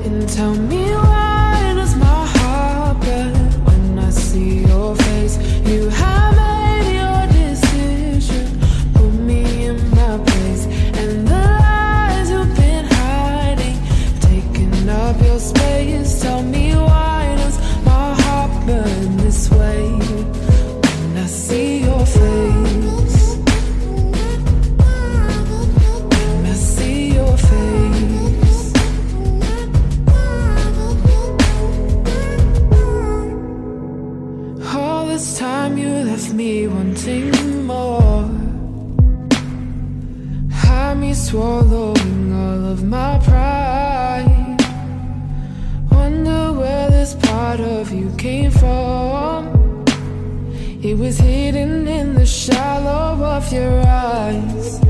And tell me, why does my heart burn when I see your face? You have made your decision, put me in my place, and the lies you've been hiding, taking up your space. Tell me, why does my heart burn this way when I see your face? When I see your face. All this time you left me wanting more, had me swallowing all of my pride. Wonder where this part of you came from. It was hidden in the shallow of your eyes.